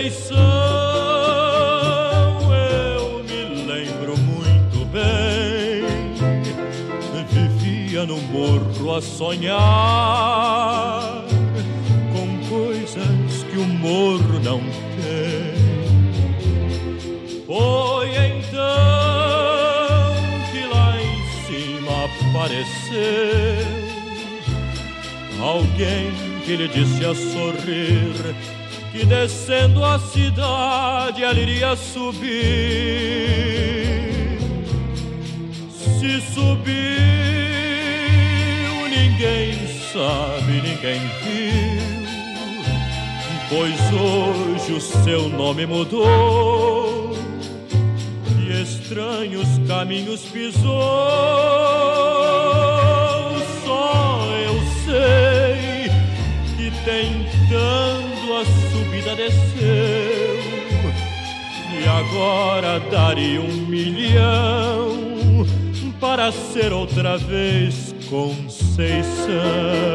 Conceição, eu me lembro muito bem. Vivia no morro a sonhar com coisas que o morro não tem. Foi então que lá em cima apareceu alguém que lhe disse a sorrir que descendo a cidade ela iria subir. Se subiu, ninguém sabe, ninguém viu, pois hoje o seu nome mudou e estranhos caminhos pisou. Só eu sei que tentando a subida desceu e agora daria 1 milhão para ser outra vez Conceição.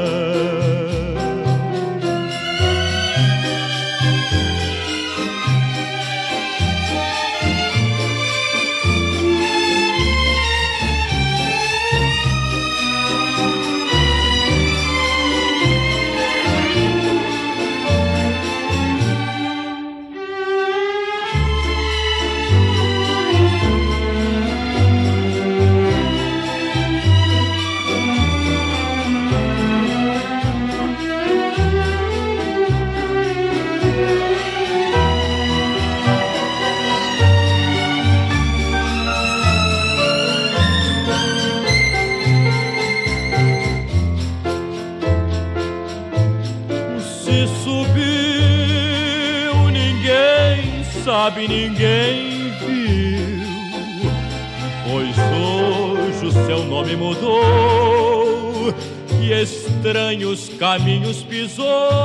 Sabe, ninguém viu, pois hoje o seu nome mudou e estranhos caminhos pisou.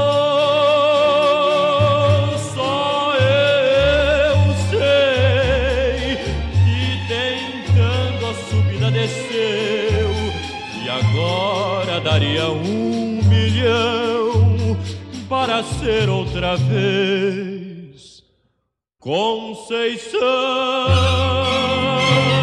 Só eu sei que tentando a subida desceu e agora daria 1 milhão para ser outra vez Conceição.